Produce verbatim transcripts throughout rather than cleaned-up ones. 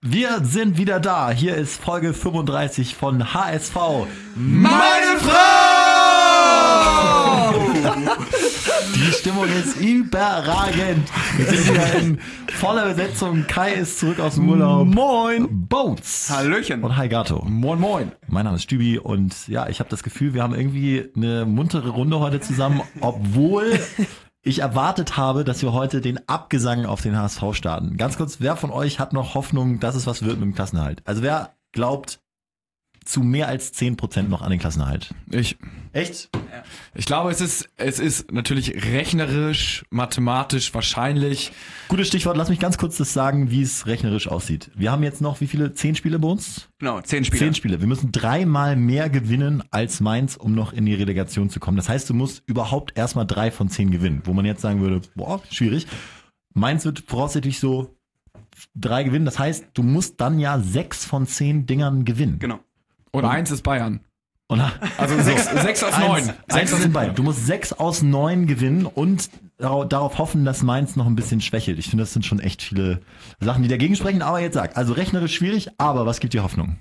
Wir sind wieder da. Hier ist Folge fünfunddreißig von H S V. Meine Frau! Die Stimmung ist überragend. Wir sind wieder in voller Besetzung. Kai ist zurück aus dem Urlaub. Moin. Bones. Hallöchen. Und hi Gato. Moin, moin. Mein Name ist Stübi und ja, ich habe das Gefühl, wir haben irgendwie eine muntere Runde heute zusammen, obwohl ich erwartet habe, dass wir heute den Abgesang auf den H S V starten. Ganz kurz, wer von euch hat noch Hoffnung, dass es was wird mit dem Klassenerhalt? Also wer glaubt zu mehr als zehn Prozent noch an den Klassenerhalt? Ich. Echt? Ich glaube, es ist, es ist natürlich rechnerisch, mathematisch wahrscheinlich. Gutes Stichwort, lass mich ganz kurz das sagen, wie es rechnerisch aussieht. Wir haben jetzt noch, wie viele? Zehn Spiele bei uns? Genau, zehn Spiele. Zehn Spiele. Wir müssen dreimal mehr gewinnen als Mainz, um noch in die Relegation zu kommen. Das heißt, du musst überhaupt erstmal drei von zehn gewinnen. Wo man jetzt sagen würde, boah, schwierig. Mainz wird voraussichtlich so drei gewinnen. Das heißt, du musst dann ja sechs von zehn Dingern gewinnen. Genau. Und, und eins ist Bayern. Und, also sechs, sechs aus neun. Eins, eins sind bei. Du musst sechs aus neun gewinnen und darauf hoffen, dass Mainz noch ein bisschen schwächelt. Ich finde, das sind schon echt viele Sachen, die dagegen sprechen. Aber jetzt sag, also rechnerisch schwierig, aber was gibt dir Hoffnung?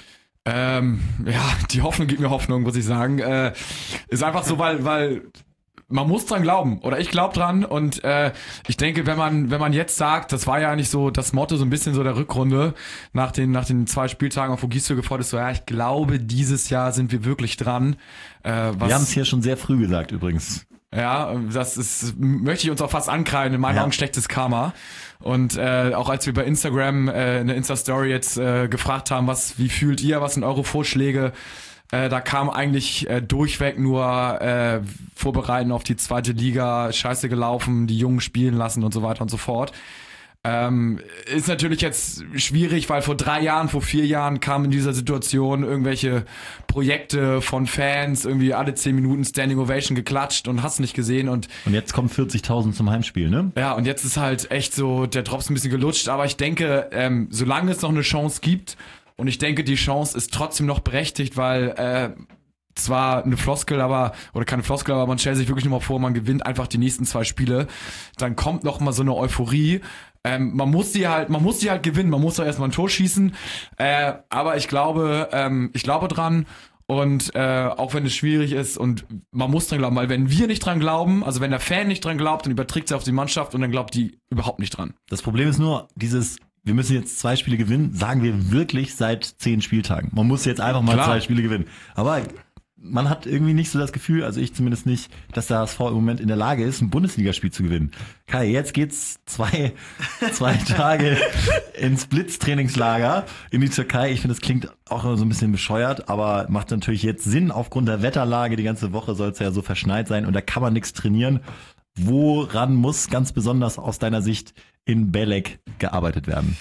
Ähm, ja, die Hoffnung gibt mir Hoffnung, muss ich sagen. Äh, ist einfach so, weil, weil man muss dran glauben, oder ich glaube dran, und äh, ich denke, wenn man wenn man jetzt sagt, das war ja eigentlich so das Motto so ein bisschen so der Rückrunde nach den nach den zwei Spieltagen auf Ogisto gefordert ist, so ja, ich glaube, dieses Jahr sind wir wirklich dran. Äh, was, wir haben es hier schon sehr früh gesagt übrigens. Ja, das ist, möchte ich uns auch fast ankreiden, in meinen ja. Augen schlechtes Karma. Und äh, auch als wir bei Instagram äh, in der Insta-Story jetzt äh, gefragt haben, was, wie fühlt ihr, was sind eure Vorschläge, Äh, da kam eigentlich äh, durchweg nur äh, Vorbereiten auf die zweite Liga, scheiße gelaufen, die Jungen spielen lassen und so weiter und so fort. Ähm, ist natürlich jetzt schwierig, weil vor drei Jahren, vor vier Jahren kamen in dieser Situation irgendwelche Projekte von Fans, irgendwie alle zehn Minuten Standing Ovation geklatscht und hast nicht gesehen. Und, und jetzt kommen vierzigtausend zum Heimspiel, ne? Ja, und jetzt ist halt echt so, der Drops ein bisschen gelutscht. Aber ich denke, ähm, solange es noch eine Chance gibt, und ich denke, die Chance ist trotzdem noch berechtigt, weil äh, zwar eine Floskel, aber oder keine Floskel, aber man stellt sich wirklich nur mal vor, man gewinnt einfach die nächsten zwei Spiele, dann kommt noch mal so eine Euphorie. Ähm, man muss die halt, man muss die halt gewinnen, man muss doch erstmal ein Tor schießen. Äh, aber ich glaube, ähm, ich glaube dran. Und äh, auch wenn es schwierig ist und man muss dran glauben, weil wenn wir nicht dran glauben, also wenn der Fan nicht dran glaubt, dann überträgt es auf die Mannschaft und dann glaubt die überhaupt nicht dran. Das Problem ist nur, dieses wir müssen jetzt zwei Spiele gewinnen, sagen wir wirklich seit zehn Spieltagen. Man muss jetzt einfach mal Klar. zwei Spiele gewinnen. Aber man hat irgendwie nicht so das Gefühl, also ich zumindest nicht, dass der H S V im Moment in der Lage ist, ein Bundesligaspiel zu gewinnen. Kai, jetzt geht's zwei, zwei Tage ins Blitztrainingslager in die Türkei. Ich finde, das klingt auch immer so ein bisschen bescheuert, aber macht natürlich jetzt Sinn aufgrund der Wetterlage. Die ganze Woche soll es ja so verschneit sein und da kann man nichts trainieren. Woran muss ganz besonders aus deiner Sicht in Belek gearbeitet werden?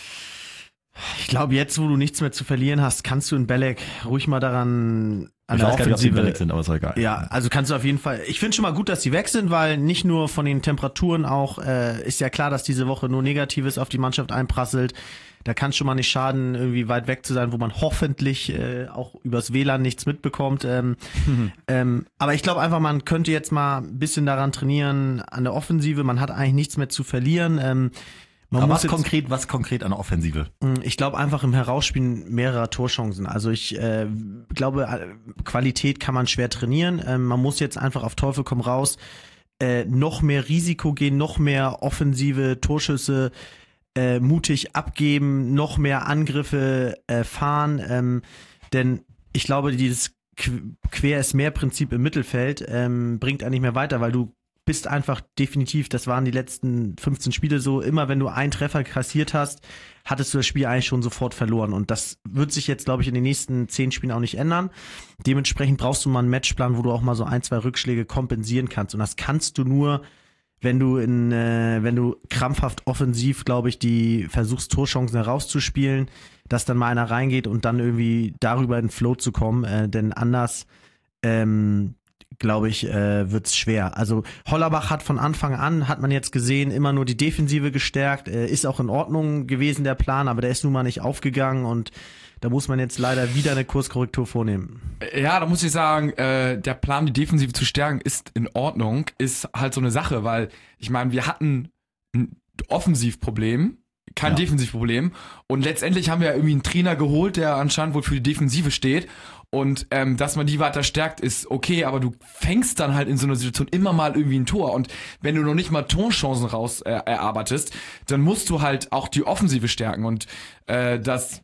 Ich glaube, jetzt, wo du nichts mehr zu verlieren hast, kannst du in Belek ruhig mal daran an ich der weiß gar nicht, ob die Offensive. Belek sind, aber ist egal. Ja, also kannst du auf jeden Fall. Ich finde schon mal gut, dass die weg sind, weil nicht nur von den Temperaturen auch äh, ist ja klar, dass diese Woche nur Negatives auf die Mannschaft einprasselt. Da kann es schon mal nicht schaden, irgendwie weit weg zu sein, wo man hoffentlich äh, auch übers W L A N nichts mitbekommt. Ähm, mhm. ähm, aber ich glaube einfach, man könnte jetzt mal ein bisschen daran trainieren an der Offensive. Man hat eigentlich nichts mehr zu verlieren. Ähm, man aber muss was konkret, was konkret an der Offensive? Ich glaube einfach im Herausspielen mehrerer Torchancen. Also ich äh, glaube, Qualität kann man schwer trainieren. Ähm, man muss jetzt einfach auf Teufel komm raus äh, noch mehr Risiko gehen, noch mehr offensive Torschüsse Äh, mutig abgeben, noch mehr Angriffe äh, fahren, ähm, denn ich glaube, dieses Qu- Quer-ist-mehr-Prinzip im Mittelfeld ähm, bringt eigentlich mehr weiter, weil du bist einfach definitiv, das waren die letzten fünfzehn Spiele so, immer wenn du einen Treffer kassiert hast, hattest du das Spiel eigentlich schon sofort verloren und das wird sich jetzt, glaube ich, in den nächsten zehn Spielen auch nicht ändern. Dementsprechend brauchst du mal einen Matchplan, wo du auch mal so ein, zwei Rückschläge kompensieren kannst und das kannst du nur wenn du in, äh, wenn du krampfhaft offensiv, glaube ich, die versuchst, Torchancen herauszuspielen, dass dann mal einer reingeht und dann irgendwie darüber in den Flow zu kommen, äh, denn anders, ähm, glaube ich, äh, wird's schwer. Also Hollerbach hat von Anfang an, hat man jetzt gesehen, immer nur die Defensive gestärkt, äh, ist auch in Ordnung gewesen, der Plan, aber der ist nun mal nicht aufgegangen und da muss man jetzt leider wieder eine Kurskorrektur vornehmen. Ja, da muss ich sagen, äh, der Plan, die Defensive zu stärken, ist in Ordnung, ist halt so eine Sache, weil ich meine, wir hatten ein Offensivproblem kein Ja. Defensivproblem. Und letztendlich haben wir ja irgendwie einen Trainer geholt, der anscheinend wohl für die Defensive steht. Und ähm, dass man die weiter stärkt, ist okay, aber du fängst dann halt in so einer Situation immer mal irgendwie ein Tor. Und wenn du noch nicht mal Torchancen raus äh, erarbeitest, dann musst du halt auch die Offensive stärken. Und äh, das,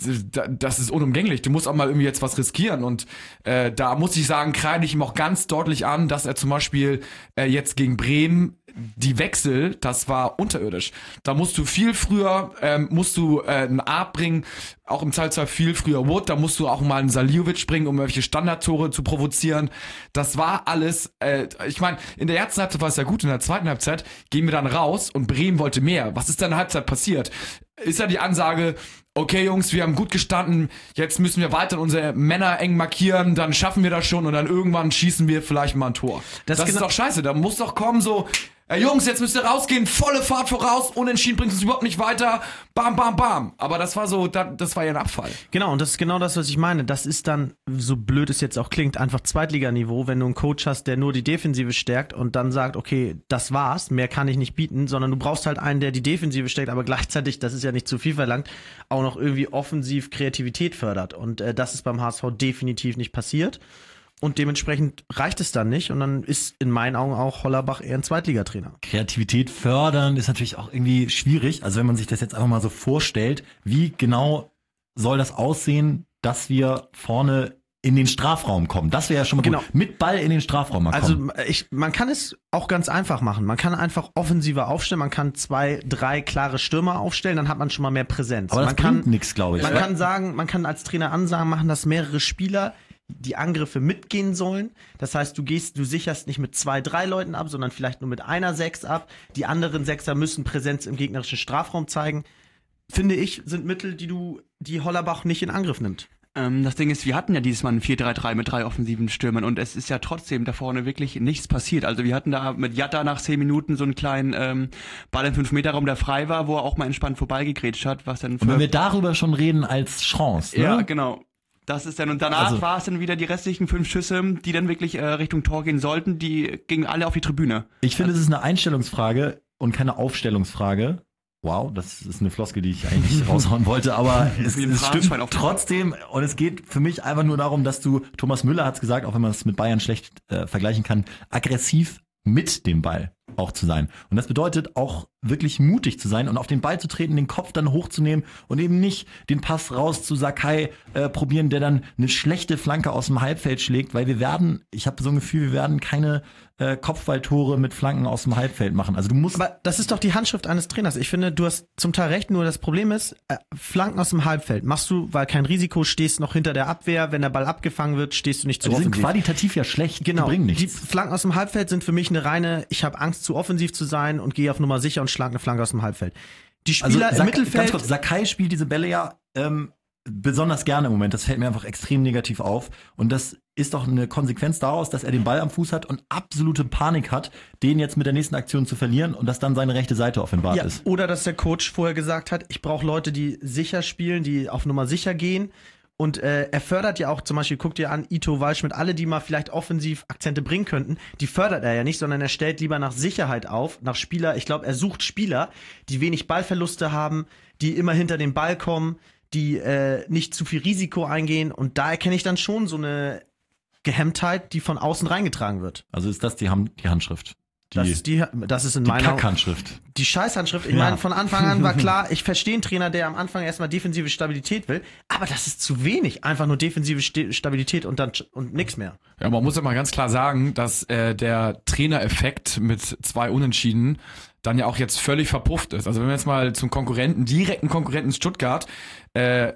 das ist unumgänglich. Du musst auch mal irgendwie jetzt was riskieren. Und äh, da muss ich sagen, kreide ich ihm auch ganz deutlich an, dass er zum Beispiel äh, jetzt gegen Bremen die Wechsel, das war unterirdisch. Da musst du viel früher, ähm, musst du äh, einen Art bringen, auch im Teilzeit viel früher Wood, da musst du auch mal einen Saliovic bringen, um welche Standardtore zu provozieren. Das war alles, äh, ich meine, in der ersten Halbzeit war es ja gut, in der zweiten Halbzeit gehen wir dann raus und Bremen wollte mehr. Was ist dann in der Halbzeit passiert? Ist ja die Ansage, okay Jungs, wir haben gut gestanden, jetzt müssen wir weiter unsere Männer eng markieren, dann schaffen wir das schon und dann irgendwann schießen wir vielleicht mal ein Tor. Das Das, ist ist genau- doch scheiße, da muss doch kommen so, ey Jungs, jetzt müsst ihr rausgehen, volle Fahrt voraus, unentschieden bringt uns überhaupt nicht weiter, bam, bam, bam. Aber das war so, da- das war ja ein Abfall. Genau, und das ist genau das, was ich meine. Das ist dann, so blöd es jetzt auch klingt, einfach Zweitliganiveau, wenn du einen Coach hast, der nur die Defensive stärkt und dann sagt, okay, das war's, mehr kann ich nicht bieten, sondern du brauchst halt einen, der die Defensive stärkt, aber gleichzeitig, das ist ja nicht zu viel verlangt, auch noch irgendwie offensiv Kreativität fördert. Und äh, das ist beim H S V definitiv nicht passiert. Und dementsprechend reicht es dann nicht. Und dann ist in meinen Augen auch Hollerbach eher ein Zweitligatrainer. Kreativität fördern ist natürlich auch irgendwie schwierig. Also wenn man sich das jetzt einfach mal so vorstellt, wie genau soll das aussehen, dass wir vorne in den Strafraum kommen? Das wäre ja schon mal Genau. gut. Mit Ball in den Strafraum mal kommen. Also ich, man kann es auch ganz einfach machen. Man kann einfach offensiver aufstellen. Man kann zwei, drei klare Stürmer aufstellen. Dann hat man schon mal mehr Präsenz. Aber das man kann, bringt nichts, glaube ich. Man kann sagen, man kann als Trainer ansagen, machen, dass mehrere Spieler die Angriffe mitgehen sollen. Das heißt, du gehst, du sicherst nicht mit zwei, drei Leuten ab, sondern vielleicht nur mit einer Sechs ab. Die anderen Sechser müssen Präsenz im gegnerischen Strafraum zeigen. Finde ich, sind Mittel, die du, die Hollerbach nicht in Angriff nimmt. Ähm, das Ding ist, wir hatten ja dieses Mal ein vier drei drei mit drei offensiven Stürmern und es ist ja trotzdem da vorne wirklich nichts passiert. Also wir hatten da mit Jatta nach zehn Minuten so einen kleinen ähm, Ball im fünf Meter Raum, der frei war, wo er auch mal entspannt vorbeigegrätscht hat, was dann Und wenn wir darüber schon reden als Chance, ne? ja, genau. Das ist dann, und danach Also- war es dann wieder die restlichen fünf Schüsse, die dann wirklich äh, Richtung Tor gehen sollten, die gingen alle auf die Tribüne. Ich finde, es ist eine Einstellungsfrage und keine Aufstellungsfrage. Wow, das ist eine Floskel, die ich eigentlich nicht raushauen wollte, aber es, Wie ein es Phrasenschwein stimmt auf- trotzdem. Und es geht für mich einfach nur darum, dass du, Thomas Müller hat es gesagt, auch wenn man es mit Bayern schlecht äh, vergleichen kann, aggressiv mit dem Ball auch zu sein. Und das bedeutet auch wirklich mutig zu sein und auf den Ball zu treten, den Kopf dann hochzunehmen und eben nicht den Pass raus zu Sakai äh, probieren, der dann eine schlechte Flanke aus dem Halbfeld schlägt, weil wir werden, ich habe so ein Gefühl, wir werden keine äh, Kopfballtore mit Flanken aus dem Halbfeld machen. Also du musst Aber das ist doch die Handschrift eines Trainers. Ich finde, du hast zum Teil recht, nur das Problem ist, äh, Flanken aus dem Halbfeld machst du, weil kein Risiko, stehst noch hinter der Abwehr. Wenn der Ball abgefangen wird, stehst du nicht zu die sind offensiv. qualitativ ja schlecht, Genau, die bringen die nichts. Flanken aus dem Halbfeld sind für mich eine reine, ich habe Angst zu offensiv zu sein und gehe auf Nummer sicher und schlage eine Flanke aus dem Halbfeld. Die Also Spieler im Sak- Mittelfeld, ganz kurz, Sakai spielt diese Bälle ja ähm, besonders gerne im Moment. Das fällt mir einfach extrem negativ auf. Und das ist doch eine Konsequenz daraus, dass er den Ball am Fuß hat und absolute Panik hat, den jetzt mit der nächsten Aktion zu verlieren und dass dann seine rechte Seite offenbart ja, ist. oder dass der Coach vorher gesagt hat, ich brauche Leute, die sicher spielen, die auf Nummer sicher gehen. Und äh, er fördert ja auch, zum Beispiel, guck dir an, Ito, Waldschmidt, alle, die mal vielleicht offensiv Akzente bringen könnten, die fördert er ja nicht, sondern er stellt lieber nach Sicherheit auf, nach Spieler, ich glaube, er sucht Spieler, die wenig Ballverluste haben, die immer hinter den Ball kommen, die äh, nicht zu viel Risiko eingehen. Und da erkenne ich dann schon so eine Gehemmtheit, die von außen reingetragen wird. Also ist das die, Ham- die Handschrift. Die, Das ist, die, das ist in die meiner Kackhandschrift. die Scheißhandschrift. Ich Ja. meine, von Anfang an war klar, ich verstehe einen Trainer, der am Anfang erstmal defensive Stabilität will, aber das ist zu wenig. Einfach nur defensive St- Stabilität und dann und nichts mehr. Ja, man muss ja mal ganz klar sagen, dass äh, der Trainereffekt mit zwei Unentschieden dann ja auch jetzt völlig verpufft ist. Also wenn wir jetzt mal zum Konkurrenten, direkten Konkurrenten Stuttgart äh,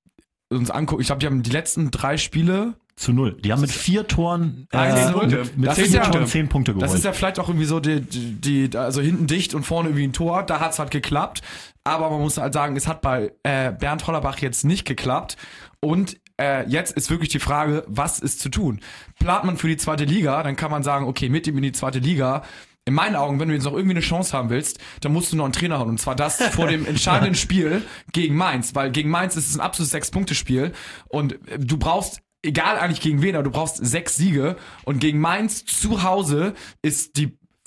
uns angucken, ich glaube, die haben die letzten drei Spiele Zu null. Die haben mit vier Toren, äh, Eins zu null. mit, mit Das zehn ist ja- Toren zehn Punkte geholt. Das ist ja vielleicht auch irgendwie so die, die, die also hinten dicht und vorne irgendwie ein Tor. Da hat's halt geklappt. Aber man muss halt sagen, es hat bei äh, Bernd Hollerbach jetzt nicht geklappt. Und äh, jetzt ist wirklich die Frage, was ist zu tun? Plant man für die zweite Liga, dann kann man sagen, okay, mit ihm in die zweite Liga. In meinen Augen, wenn du jetzt noch irgendwie eine Chance haben willst, dann musst du noch einen Trainer holen. Und zwar das vor dem entscheidenden Spiel gegen Mainz. Weil gegen Mainz ist es ein absolutes Sechs-Punkte-Spiel. Und äh, du brauchst, egal eigentlich gegen wen, aber du brauchst sechs Siege. Und gegen Mainz zu Hause ist die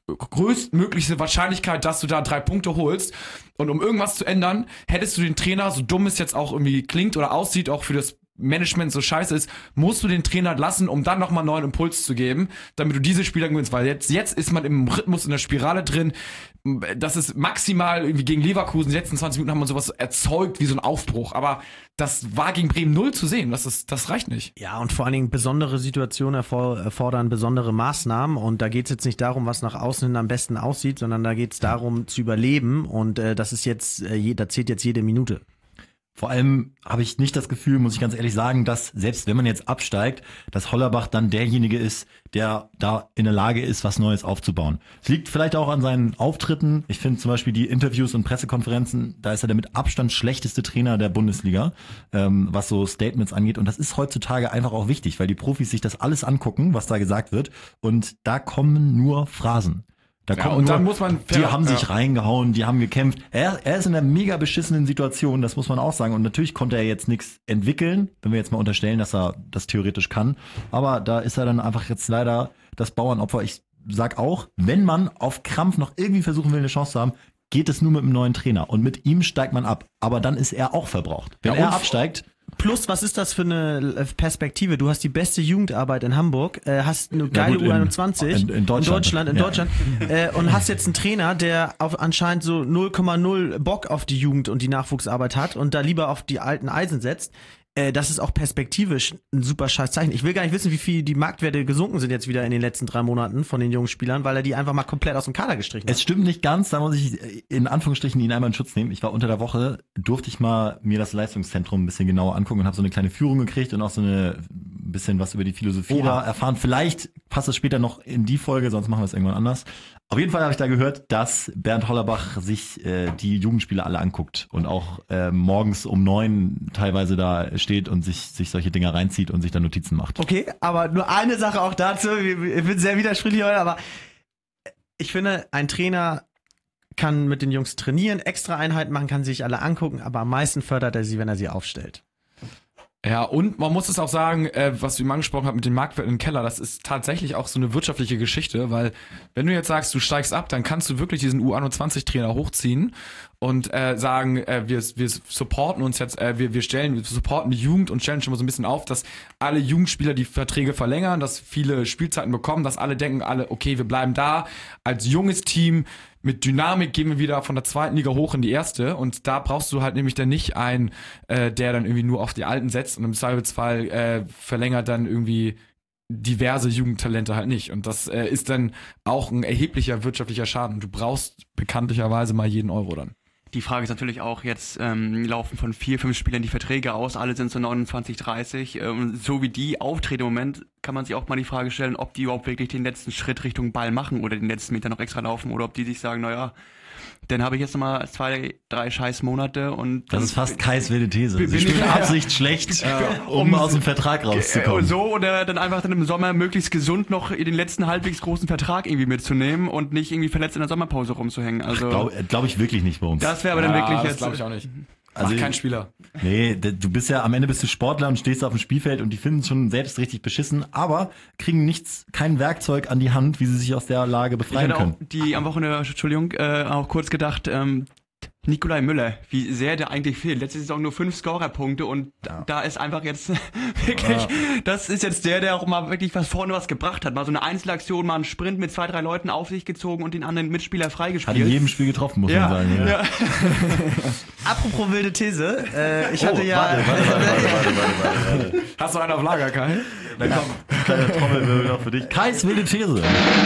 größtmögliche Wahrscheinlichkeit, dass du da drei Punkte holst. Und um irgendwas zu ändern, hättest du den Trainer, so dumm es jetzt auch irgendwie klingt oder aussieht, auch für das Management so scheiße ist, musst du den Trainer lassen, um dann nochmal einen neuen Impuls zu geben, damit du diese Spieler gewinnst. Weil jetzt, jetzt ist man im Rhythmus, in der Spirale drin. Das ist maximal irgendwie gegen Leverkusen. Die letzten zwanzig Minuten haben wir sowas erzeugt wie so ein Aufbruch. Aber das war gegen Bremen null zu sehen. Das ist, das reicht nicht. Ja, und vor allen Dingen besondere Situationen erfordern besondere Maßnahmen. Und da geht es jetzt nicht darum, was nach außen hin am besten aussieht, sondern da geht es darum, zu überleben. Und äh, das ist jetzt, äh, da zählt jetzt jede Minute. Vor allem habe ich nicht das Gefühl, muss ich ganz ehrlich sagen, dass selbst wenn man jetzt absteigt, dass Hollerbach dann derjenige ist, der da in der Lage ist, was Neues aufzubauen. Es liegt vielleicht auch an seinen Auftritten. Ich finde zum Beispiel die Interviews und Pressekonferenzen, da ist er der mit Abstand schlechteste Trainer der Bundesliga, ähm, was so Statements angeht. Und das ist heutzutage einfach auch wichtig, weil die Profis sich das alles angucken, was da gesagt wird. Und da kommen nur Phrasen. Da Ja, kommt und nur, dann muss man die fair- haben sich ja. reingehauen, die haben gekämpft. Er, er ist in einer mega beschissenen Situation, das muss man auch sagen. Und natürlich konnte er jetzt nichts entwickeln, wenn wir jetzt mal unterstellen, dass er das theoretisch kann. Aber da ist er dann einfach jetzt leider das Bauernopfer. Ich sag auch, wenn man auf Krampf noch irgendwie versuchen will, eine Chance zu haben, geht es nur mit einem neuen Trainer. Und mit ihm steigt man ab. Aber dann ist er auch verbraucht. Wenn Ja, er und- absteigt, Plus, was ist das für eine Perspektive? Du hast die beste Jugendarbeit in Hamburg, äh, hast eine geile gut, in- U einundzwanzig in- in Deutschland. in Ja. Deutschland, äh, und hast jetzt einen Trainer, der auf anscheinend so null Komma null Bock auf die Jugend und die Nachwuchsarbeit hat und da lieber auf die alten Eisen setzt. Äh, das ist auch perspektivisch ein super scheiß Zeichen. Ich will gar nicht wissen, wie viel die Marktwerte gesunken sind jetzt wieder in den letzten drei Monaten von den jungen Spielern, weil er die einfach mal komplett aus dem Kader gestrichen hat. es stimmt nicht ganz, da muss ich in Anführungsstrichen ihn einmal in Schutz nehmen. Ich war unter der Woche, durfte ich mal mir das Leistungszentrum ein bisschen genauer angucken und habe so eine kleine Führung gekriegt und auch so eine ein bisschen was über die Philosophie da erfahren. Vielleicht passt es später noch in die Folge, sonst machen wir es irgendwann anders. Auf jeden Fall habe ich da gehört, dass Bernd Hollerbach sich äh, die Jugendspieler alle anguckt und auch äh, morgens um neun teilweise da steht und sich, sich solche Dinger reinzieht und sich da Notizen macht. Okay, aber nur eine Sache auch dazu. Ich bin sehr widersprüchlich heute, aber ich finde, ein Trainer kann mit den Jungs trainieren, extra Einheiten machen, kann sich alle angucken, aber am meisten fördert er sie, wenn er sie aufstellt. Ja, und man muss es auch sagen, äh, was du eben angesprochen hast mit den Marktwerten im Keller, das ist tatsächlich auch so eine wirtschaftliche Geschichte, weil wenn du jetzt sagst, du steigst ab, dann kannst du wirklich diesen U einundzwanzig-Trainer hochziehen und äh, sagen, äh, wir, wir supporten uns jetzt, äh, wir, wir stellen, wir supporten die Jugend und stellen schon mal so ein bisschen auf, dass alle Jugendspieler die Verträge verlängern, dass viele Spielzeiten bekommen, dass alle denken, alle, okay, wir bleiben da als junges Team, mit Dynamik gehen wir wieder von der zweiten Liga hoch in die erste und da brauchst du halt nämlich dann nicht einen, äh, der dann irgendwie nur auf die Alten setzt und im Zweifelsfall äh, verlängert dann irgendwie diverse Jugendtalente halt nicht und das äh, ist dann auch ein erheblicher wirtschaftlicher Schaden. Du brauchst bekanntlicherweise mal jeden Euro dann. Die Frage ist natürlich auch, jetzt ähm, laufen von vier, fünf Spielern die Verträge aus, alle sind so neunundzwanzig, dreißig. Ähm, so wie die auftreten im Moment, kann man sich auch mal die Frage stellen, ob die überhaupt wirklich den letzten Schritt Richtung Ball machen oder den letzten Meter noch extra laufen oder ob die sich sagen, naja, dann habe ich jetzt nochmal zwei, drei scheiß Monate und... Das ist fast Kais wilde These. bin Sie ich- spielen Absicht schlecht, um aus dem Vertrag rauszukommen. Äh, so oder dann einfach dann im Sommer möglichst gesund noch den letzten halbwegs großen Vertrag irgendwie mitzunehmen und nicht irgendwie verletzt in der Sommerpause rumzuhängen. Also Glaube glaub ich wirklich nicht bei uns. das wäre aber dann wirklich das jetzt... glaube ich auch nicht. Also Macht kein Spieler. Nee, d- du bist ja, am Ende bist du Sportler und stehst auf dem Spielfeld und die finden es schon selbst richtig beschissen, aber kriegen nichts, kein Werkzeug an die Hand, wie sie sich aus der Lage Ich befreien hatte können. auch die am Wochenende, Entschuldigung, äh, auch kurz gedacht, ähm, Nikolai Müller, wie sehr der eigentlich fehlt. Letzte Saison nur fünf Scorerpunkte und Ja. da ist einfach jetzt wirklich, Ja. das ist jetzt der, der auch mal wirklich was vorne was gebracht hat. Mal so eine Einzelaktion, mal einen Sprint mit zwei, drei Leuten auf sich gezogen und den anderen Mitspieler Hat freigespielt. in jedem Spiel getroffen, muss ja, man sagen. ja. Apropos wilde These, äh, ich Oh, hatte ja... warte, warte, warte, warte, warte, warte, warte. Hast du einen auf Lager, Kai? Da kommt kleine Trommelwirbel noch für dich. Kais wilde These.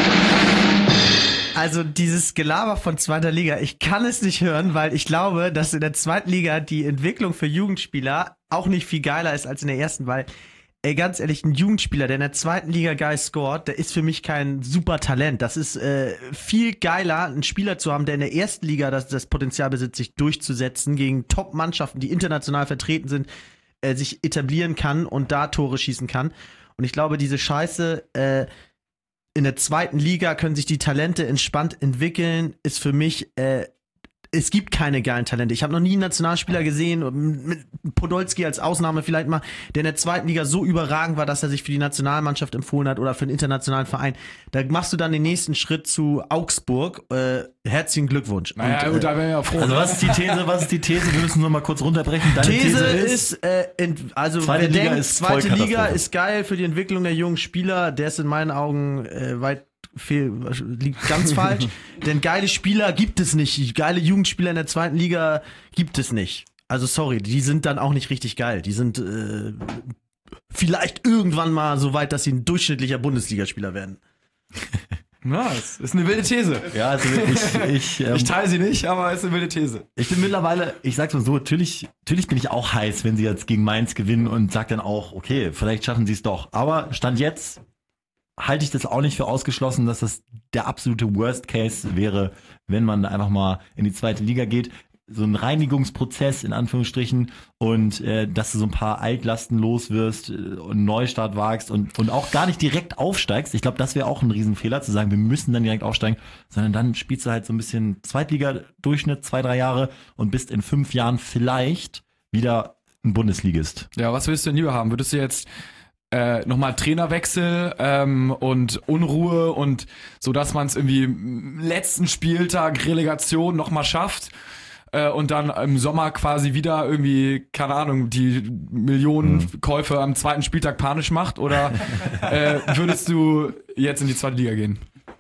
Also dieses Gelaber von zweiter Liga, ich kann es nicht hören, weil ich glaube, dass in der zweiten Liga die Entwicklung für Jugendspieler auch nicht viel geiler ist als in der ersten, weil, ey, ganz ehrlich, ein Jugendspieler, der in der zweiten Liga geil scoret, der ist für mich kein super Talent. Das ist äh, viel geiler, einen Spieler zu haben, der in der ersten Liga das, das Potenzial besitzt, sich durchzusetzen gegen Top-Mannschaften, die international vertreten sind, äh, sich etablieren kann und da Tore schießen kann. Und ich glaube, diese Scheiße, äh, in der zweiten Liga können sich die Talente entspannt entwickeln, ist für mich äh, es gibt keine geilen Talente. Ich habe noch nie einen Nationalspieler gesehen, mit Podolski als Ausnahme vielleicht mal, der in der zweiten Liga so überragend war, dass er sich für die Nationalmannschaft empfohlen hat oder für einen internationalen Verein. Da machst du dann den nächsten Schritt zu Augsburg. Äh, herzlichen Glückwunsch. Naja, Und, gut, äh, da wären wir ja froh. Also was ist die These? Was ist die These? Wir müssen nur mal kurz runterbrechen. Deine These, These, ist, äh, ent, also Zweite wer Liga denkt, ist zweite Liga Vollkatastrophe. ist geil für die Entwicklung der jungen Spieler, der ist in meinen Augen äh, weit fehl, liegt ganz falsch. Denn geile Spieler gibt es nicht. Geile Jugendspieler in der zweiten Liga gibt es nicht. Also sorry, die sind dann auch nicht richtig geil. Die sind äh, vielleicht irgendwann mal so weit, dass sie ein durchschnittlicher Bundesligaspieler werden. Ja, das ist eine wilde These. Ja, also ich, ich, ähm, Ich teile sie nicht, aber es ist eine wilde These. ich bin mittlerweile, ich sag's mal so, natürlich, natürlich bin ich auch heiß, wenn sie jetzt gegen Mainz gewinnen und sag dann auch, okay, vielleicht schaffen sie es doch. Aber Stand jetzt halte ich das auch nicht für ausgeschlossen, dass das der absolute Worst Case wäre, wenn man einfach mal in die zweite Liga geht. So ein Reinigungsprozess in Anführungsstrichen und äh, dass du so ein paar Altlasten los wirst äh, und einen Neustart wagst und, und auch gar nicht direkt aufsteigst. Ich glaube, das wäre auch ein Riesenfehler, zu sagen, wir müssen dann direkt aufsteigen, sondern dann spielst du halt so ein bisschen Zweitliga-Durchschnitt, zwei, drei Jahre und bist in fünf Jahren vielleicht wieder ein Bundesligist. Ja, was würdest du denn lieber haben? Würdest du jetzt äh, nochmal Trainerwechsel ähm, und Unruhe und so, dass man es irgendwie im letzten Spieltag Relegation nochmal schafft? Und dann im Sommer quasi wieder irgendwie, keine Ahnung, die Millionen mhm. Käufe am zweiten Spieltag panisch macht? Oder äh, würdest du jetzt in die zweite Liga gehen?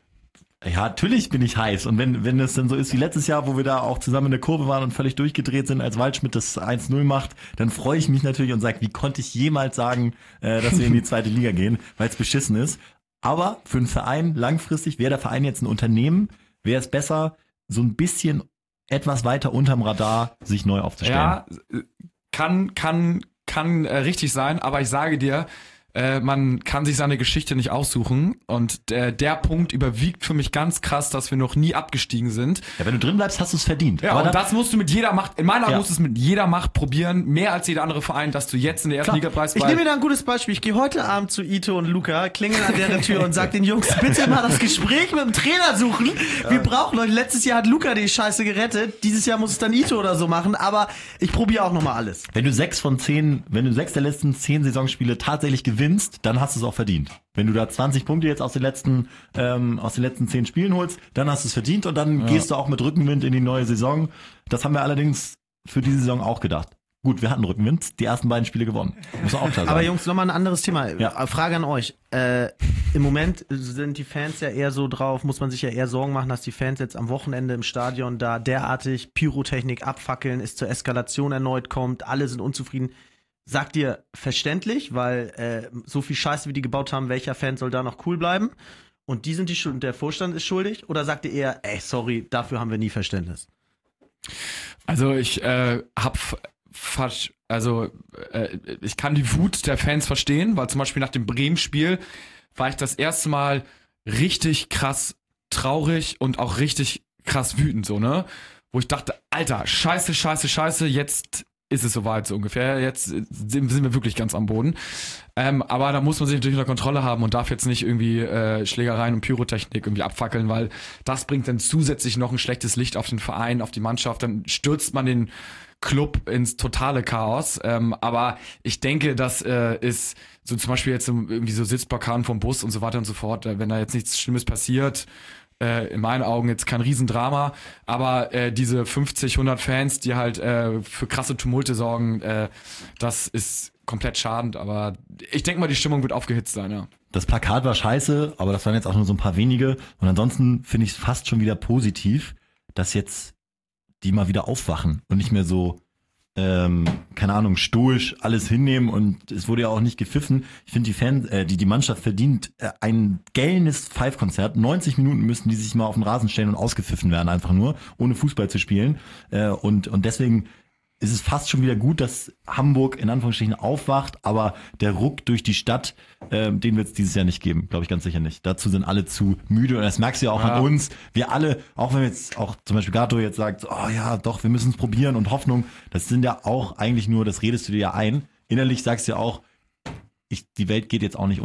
Ja, natürlich bin ich heiß. Und wenn wenn es dann so ist wie letztes Jahr, wo wir da auch zusammen in der Kurve waren und völlig durchgedreht sind, als Waldschmidt das eins null macht, dann freue ich mich natürlich und sage, wie konnte ich jemals sagen, äh, dass wir in die zweite Liga gehen, weil es beschissen ist. Aber für einen Verein langfristig, wäre der Verein jetzt ein Unternehmen, wäre es besser, so ein bisschen etwas weiter unterm Radar sich neu aufzustellen. Ja, kann, kann, kann äh, richtig sein, aber ich sage dir, äh, man kann sich seine Geschichte nicht aussuchen und äh, der Punkt überwiegt für mich ganz krass, dass wir noch nie abgestiegen sind. Ja, wenn du drin bleibst, hast du es verdient. Ja, aber und das musst du mit jeder Macht, in meiner Augen Ja. musst du es mit jeder Macht probieren, mehr als jeder andere Verein, dass du jetzt in der ersten Klar. Liga bleibst. Ich weil- nehme mir da ein gutes Beispiel. Ich gehe heute Abend zu Ito und Luca, klingel an deren Tür und sag den Jungs, bitte mal das Gespräch mit dem Trainer suchen. Wir brauchen Leute. Letztes Jahr hat Luca die Scheiße gerettet. Dieses Jahr muss es dann Ito oder so machen. Aber ich probiere auch nochmal alles. Wenn du sechs von zehn, wenn du sechs der letzten zehn Saisonspiele tatsächlich gewinnst, dann hast du es auch verdient. Wenn du da zwanzig Punkte jetzt aus den letzten, ähm, aus den letzten zehn Spielen holst, dann hast du es verdient und dann gehst du auch mit Rückenwind in die neue Saison. Das haben wir allerdings für diese Saison auch gedacht. Gut, wir hatten Rückenwind, die ersten beiden Spiele gewonnen. Muss man auch klar sagen. Aber Jungs, nochmal ein anderes Thema. Ja. Frage an euch. Äh, Im Moment sind die Fans ja eher so drauf, muss man sich ja eher Sorgen machen, dass die Fans jetzt am Wochenende im Stadion da derartig Pyrotechnik abfackeln, es zur Eskalation erneut kommt, alle sind unzufrieden. Sagt ihr verständlich, weil äh, so viel Scheiße, wie die gebaut haben, welcher Fan soll da noch cool bleiben? Und die sind die Schuld, der Vorstand ist schuldig? Oder sagt ihr eher, ey, sorry, dafür haben wir nie Verständnis? Also ich äh, hab fast, also äh, ich kann die Wut der Fans verstehen, weil zum Beispiel nach dem Bremen-Spiel war ich das erste Mal richtig krass traurig und auch richtig krass wütend, so, ne? Wo ich dachte, Alter, scheiße, scheiße, scheiße, jetzt ist es soweit so ungefähr. Jetzt sind wir wirklich ganz am Boden. Ähm, aber da muss man sich natürlich unter Kontrolle haben und darf jetzt nicht irgendwie äh, Schlägereien und Pyrotechnik irgendwie abfackeln, weil das bringt dann zusätzlich noch ein schlechtes Licht auf den Verein, auf die Mannschaft. Dann stürzt man den Club ins totale Chaos. Ähm, aber ich denke, das äh, ist so zum Beispiel jetzt so, irgendwie so Sitzblockaden vom Bus und so weiter und so fort. Äh, wenn da jetzt nichts Schlimmes passiert, in meinen Augen jetzt kein Riesendrama, aber äh, diese fünfzig, hundert Fans, die halt äh, für krasse Tumulte sorgen, äh, das ist komplett schadend, aber ich denke mal, die Stimmung wird aufgehitzt sein, ja. Das Plakat war scheiße, aber das waren jetzt auch nur so ein paar wenige. Und ansonsten finde ich es fast schon wieder positiv, dass jetzt die mal wieder aufwachen und nicht mehr so, ähm, keine Ahnung, stoisch alles hinnehmen und es wurde ja auch nicht gepfiffen. Ich finde, die Fans, äh, die, die Mannschaft verdient äh, ein gellendes Five-Konzert. neunzig Minuten müssten die sich mal auf den Rasen stellen und ausgepfiffen werden, einfach nur, ohne Fußball zu spielen. Äh, und, und deswegen ist es fast schon wieder gut, dass Hamburg in Anführungsstrichen aufwacht, aber der Ruck durch die Stadt, äh, den wird es dieses Jahr nicht geben, glaube ich ganz sicher nicht. Dazu sind alle zu müde und das merkst du ja auch Ja. an uns. Wir alle, auch wenn jetzt auch zum Beispiel Gato jetzt sagt, oh ja, doch, wir müssen es probieren und Hoffnung, das sind ja auch eigentlich nur, das redest du dir ja ein. Innerlich sagst du ja auch, ich, die Welt geht jetzt auch nicht unter.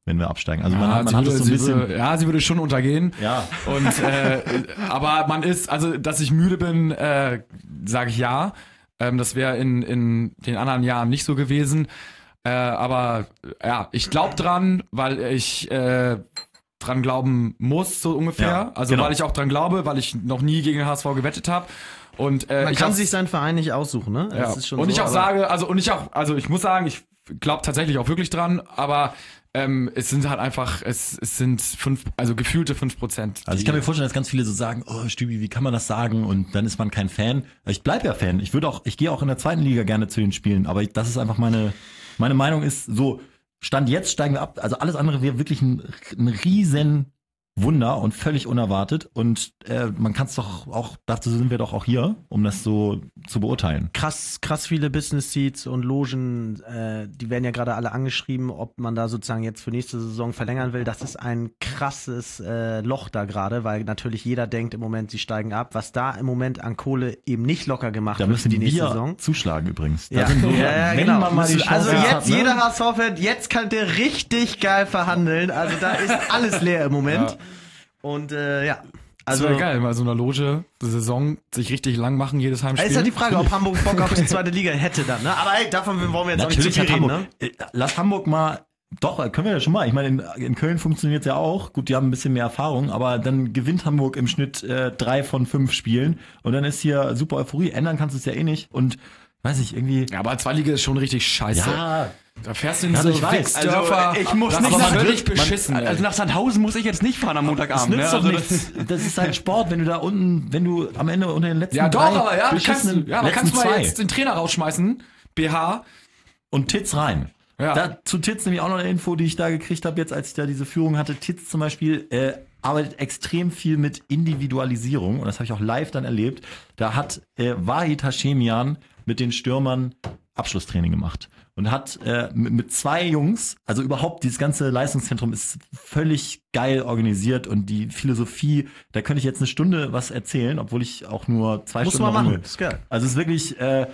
wenn wir absteigen. Also man, Ja, hat- man sie hat würde, es so ein sie bisschen. würde, ja, sie würde schon untergehen. Ja. Und äh, aber man ist, also dass ich müde bin, äh, sage ich ja. Ähm, das wäre in, in den anderen Jahren nicht so gewesen. Äh, aber ja, ich glaube dran, weil ich äh, dran glauben muss, so ungefähr. Ja, also genau. weil ich auch dran glaube, weil ich noch nie gegen den H S V gewettet habe. Und äh, Man ich kann auch- sich seinen Verein nicht aussuchen, ne? ja. Das ist schon und so, ich auch aber- sage, also und ich auch, also ich muss sagen, ich glaube tatsächlich auch wirklich dran, aber ähm, es sind halt einfach, es, es sind fünf, also gefühlte fünf Prozent. Also ich kann mir vorstellen, dass ganz viele so sagen, oh Stübi, wie kann man das sagen? Und dann ist man kein Fan. Ich bleib ja Fan. Ich würde auch, ich gehe auch in der zweiten Liga gerne zu den Spielen, aber ich, das ist einfach meine, meine Meinung ist so, Stand jetzt steigen wir ab. Also alles andere wäre wirklich ein, ein riesen Wunder und völlig unerwartet. Und äh, man kann es doch auch, dazu sind wir doch auch hier, um das so zu beurteilen. krass, krass viele Business Seats und Logen, äh, die werden ja gerade alle angeschrieben, ob man da sozusagen jetzt für nächste Saison verlängern will. Das ist ein krasses äh, Loch da gerade, weil natürlich jeder denkt im Moment, sie steigen ab. Was da im Moment an Kohle eben nicht locker gemacht Da wird für müssen die nächste wir Saison. zuschlagen übrigens. Da Ja, sind wir, ja, ja, wenn genau. man mal die Chance also jetzt hat, ne? jeder H S V-Fan, jetzt kann der richtig geil verhandeln. Also da ist alles leer im Moment. Ja. Und äh, ja, Also also geil, mal so einer Loge die Saison sich richtig lang machen, jedes da Heimspiel. ist ja die Frage, ob Hamburg Bock auf die zweite Liga hätte dann. Ne? Aber ey, davon wollen wir jetzt Natürlich auch hat nicht zu viel Hamburg, reden. Ne? äh, lass Hamburg mal, doch, können wir ja schon mal. Ich meine, in, in Köln funktioniert es ja auch. Gut, die haben ein bisschen mehr Erfahrung, aber dann gewinnt Hamburg im Schnitt äh, drei von fünf Spielen und dann ist hier super Euphorie. Ändern kannst du es ja eh nicht und weiß ich, irgendwie. Ja, aber Zweitliga ist schon richtig scheiße. Ja, Da fährst du in Ja, so ich weiß. Wichsdörfer. Also, ich muss das nicht ist nach- völlig man- beschissen. ey. Also nach Sandhausen muss ich jetzt nicht fahren am das Montagabend. nützt ne? doch Also nichts. Das ist halt Sport, wenn du da unten, wenn du am Ende unter den letzten ja, drei doch, aber ja, du kannst, beschissenen ja, aber letzten kannst du mal zwei jetzt den Trainer rausschmeißen, B H. und Titz rein. Ja. Da, zu Titz nämlich auch noch eine Info, die ich da gekriegt habe, jetzt als ich da diese Führung hatte. Titz zum Beispiel äh, arbeitet extrem viel mit Individualisierung und das habe ich auch live dann erlebt. Da hat äh, Wahid Hashemian mit den Stürmern Abschlusstraining gemacht und hat äh, mit, mit zwei Jungs, also überhaupt dieses ganze Leistungszentrum ist völlig geil organisiert und die Philosophie, da könnte ich jetzt eine Stunde was erzählen, obwohl ich auch nur zwei Muss Stunden man noch machen. Ist geil. also es ist wirklich, äh,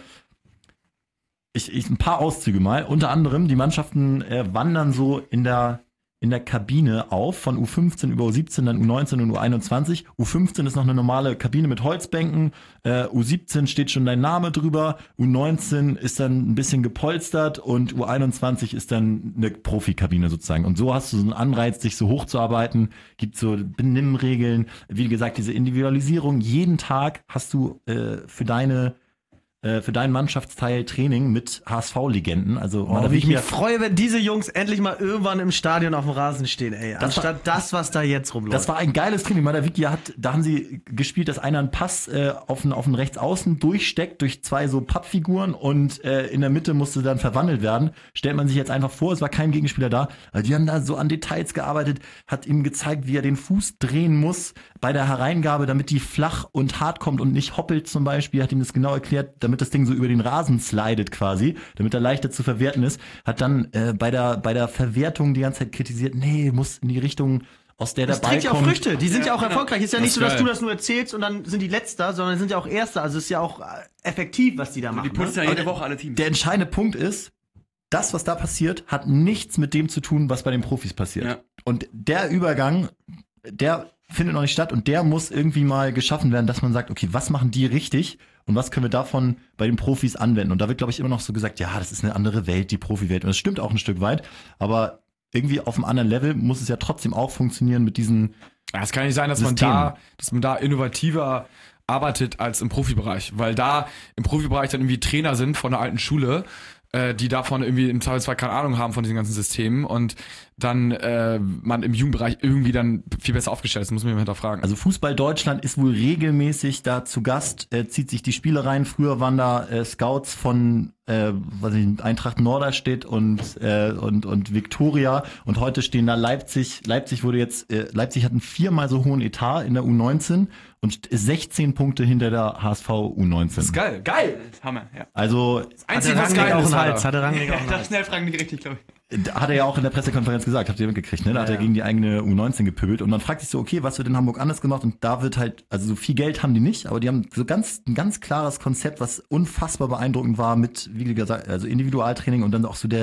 ich, ich ein paar Auszüge mal. Unter anderem, die Mannschaften äh, wandern so in der in der Kabine auf, von U fünfzehn über U siebzehn, dann U neunzehn und U einundzwanzig. U fünfzehn ist noch eine normale Kabine mit Holzbänken, äh, U siebzehn steht schon dein Name drüber, U neunzehn ist dann ein bisschen gepolstert und U einundzwanzig ist dann eine Profikabine sozusagen. Und so hast du so einen Anreiz, dich so hochzuarbeiten, gibt so Benimmregeln, wie gesagt, diese Individualisierung. Jeden Tag hast du äh, für deine äh, für deinen Mannschaftsteil Training mit H S V-Legenden. Also Oh, wie ich mich freue, wenn diese Jungs endlich mal irgendwann im Stadion auf dem Rasen stehen, ey. Das Anstatt das, was da jetzt rumläuft. Das war ein geiles Training. Madawiki hat, da haben sie gespielt, dass einer einen Pass äh, auf den, auf den Rechtsaußen durchsteckt durch zwei so Pappfiguren und äh, in der Mitte musste dann verwandelt werden. Stellt man sich jetzt einfach vor, es war kein Gegenspieler da. Also die haben da so an Details gearbeitet, hat ihm gezeigt, wie er den Fuß drehen muss bei der Hereingabe, damit die flach und hart kommt und nicht hoppelt zum Beispiel. Hat ihm das genau erklärt, damit das Ding so über den Rasen slidet quasi, damit er leichter zu verwerten ist. Hat dann äh, bei der bei der Verwertung die ganze Zeit kritisiert, nee, muss in die Richtung, aus der der Das Ball trägt ja auch kommt. Früchte. Die sind ja, Ja, auch genau. erfolgreich. Ist ja Das nicht so, ist dass geil. du das nur erzählst und dann sind die Letzter, sondern sind ja auch Erster. Also ist ja auch äh, effektiv, was die da machen. Die putzen ja ne? jede Woche alle Teams. Der entscheidende Punkt ist, das, was da passiert, hat nichts mit dem zu tun, was bei den Profis passiert. Ja. Und der Übergang, der findet noch nicht statt und der muss irgendwie mal geschaffen werden, dass man sagt, okay, was machen die richtig und was können wir davon bei den Profis anwenden? Und da wird, glaube ich, immer noch so gesagt, ja, das ist eine andere Welt, die Profiwelt. Und das stimmt auch ein Stück weit, aber irgendwie auf einem anderen Level muss es ja trotzdem auch funktionieren mit diesen. Ja, es kann nicht sein, dass System. man da, dass man da innovativer arbeitet als im Profibereich, weil da im Profibereich dann irgendwie Trainer sind von der alten Schule, äh, die davon irgendwie im Zweifelsfall keine Ahnung haben von diesen ganzen Systemen und dann äh, man im Jugendbereich irgendwie dann viel besser aufgestellt ist, muss man mal hinterfragen. Also Fußball Deutschland ist wohl regelmäßig da zu Gast, äh, zieht sich die Spiele rein. Früher waren da äh, Scouts von äh, was ich, Eintracht Norderstedt und äh, und und Viktoria und heute stehen da Leipzig. Leipzig wurde jetzt äh, Leipzig hat einen viermal so hohen Etat in der U neunzehn und ist sechzehn Punkte hinter der H S V U neunzehn. geil, geil. Hammer, ja. Also Einzige, Hatte was Rangnick geil auch ist, einen Alter. Hals. Hatte Rangnick auch einen Das Hals. schnell fragen nicht richtig, glaube ich. hat er ja auch in der Pressekonferenz gesagt, habt ihr mitgekriegt, ne? Da hat er gegen die eigene U neunzehn gepöbelt und man fragt sich so, okay, was wird in Hamburg anders gemacht? Und da wird halt, also so viel Geld haben die nicht, aber die haben so ganz ein ganz klares Konzept, was unfassbar beeindruckend war mit, wie gesagt, also Individualtraining und dann auch so der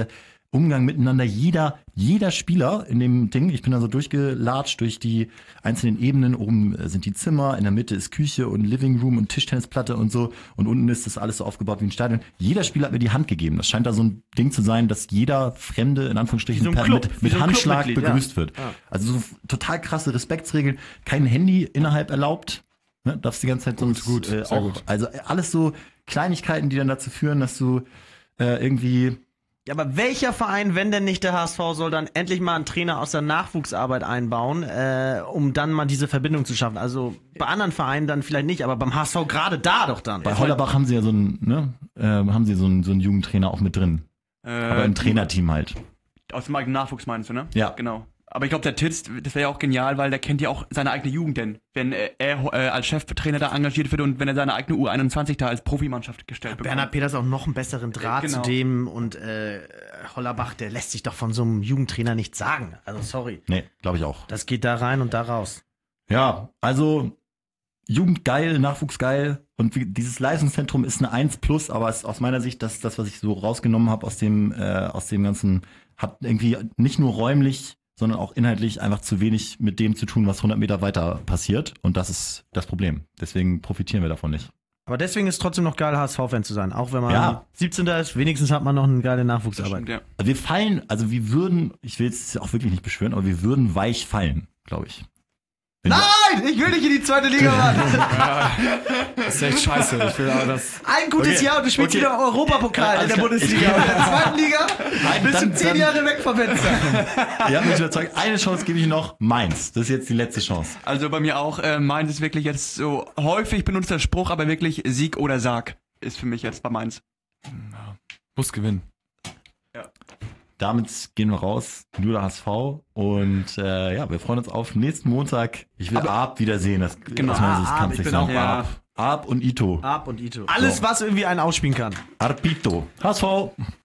Umgang miteinander. Jeder, jeder Spieler in dem Ding, ich bin da so durchgelatscht durch die einzelnen Ebenen. Oben sind die Zimmer, in der Mitte ist Küche und Living Room und Tischtennisplatte und so. Und unten ist das alles so aufgebaut wie ein Stadion. Jeder Spieler hat mir die Hand gegeben. Das scheint da so ein Ding zu sein, dass jeder Fremde, in Anführungsstrichen, Wie so ein per, Club, mit, wie mit so ein Handschlag Clubmitglied, begrüßt ja. wird. Ja. Also so total krasse Respektsregeln. Kein Handy innerhalb erlaubt. Ne? Darfst die ganze Zeit sonst gut, äh, sehr auch. gut. Also alles so Kleinigkeiten, die dann dazu führen, dass du äh, irgendwie Ja, aber welcher Verein, wenn denn nicht der H S V, soll dann endlich mal einen Trainer aus der Nachwuchsarbeit einbauen, äh, um dann mal diese Verbindung zu schaffen? Also bei anderen Vereinen dann vielleicht nicht, aber beim H S V gerade da doch dann. bei Hollerbach haben sie ja so einen, ne, äh, haben sie so einen, so einen Jugendtrainer auch mit drin. Äh, Aber im Trainerteam halt. Aus dem eigenen Nachwuchs meinst du, ne? Ja. Genau. Aber ich glaube, der Titz, das wäre ja auch genial, weil der kennt ja auch seine eigene Jugend denn. Wenn äh, er äh, als Cheftrainer da engagiert wird und wenn er seine eigene U einundzwanzig da als Profimannschaft gestellt bekommt. Bernhard Peters auch noch einen besseren Draht Genau. zu dem und äh, Hollerbach, der lässt sich doch von so einem Jugendtrainer nichts sagen. Also sorry. Nee, glaube ich auch. Das geht da rein und da raus. Ja, also Jugend geil, Nachwuchs geil und wie, dieses Leistungszentrum ist eine eins plus, aber ist aus meiner Sicht das, das was ich so rausgenommen habe aus dem, äh, aus dem ganzen, hat irgendwie nicht nur räumlich, sondern auch inhaltlich einfach zu wenig mit dem zu tun, was hundert Meter weiter passiert. Und das ist das Problem. Deswegen profitieren wir davon nicht. Aber deswegen ist es trotzdem noch geil, H S V-Fan zu sein. Auch wenn man Ja. siebzehnter ist, wenigstens hat man noch eine geile Das Nachwuchsarbeit. stimmt, ja. Also wir fallen, also wir würden, ich will jetzt auch wirklich nicht beschwören, aber wir würden weich fallen, glaube ich. Wenn wir- Nein, ich will nicht in die zweite Liga, Mann. Das ist echt scheiße. Ich will aber das. Ein gutes Okay, Jahr und du spielst okay. wieder Europapokal Ja, in der alles klar. Bundesliga. Und in der zweiten Liga Nein, bist dann- du zehn dann- Jahre weg vom Fenster. Ihr habt mich überzeugt. Eine Chance gebe ich noch. Mainz. Das ist jetzt die letzte Chance. Also bei mir auch, äh, Mainz ist wirklich jetzt so häufig benutzt der Spruch, aber wirklich Sieg oder Sarg ist für mich jetzt bei Mainz. Muss gewinnen. Damit gehen wir raus. Nur der H S V. Und äh, ja, wir freuen uns auf nächsten Montag. Ich will Arp wiedersehen. Das, Genau. aus meiner Sicht Ah, kann's Arp, ich nicht bin sein. auch Ja. Arp. Arp und Ito. Ab und Ito. Alles, So. was irgendwie einen ausspielen kann. Arpito. H S V.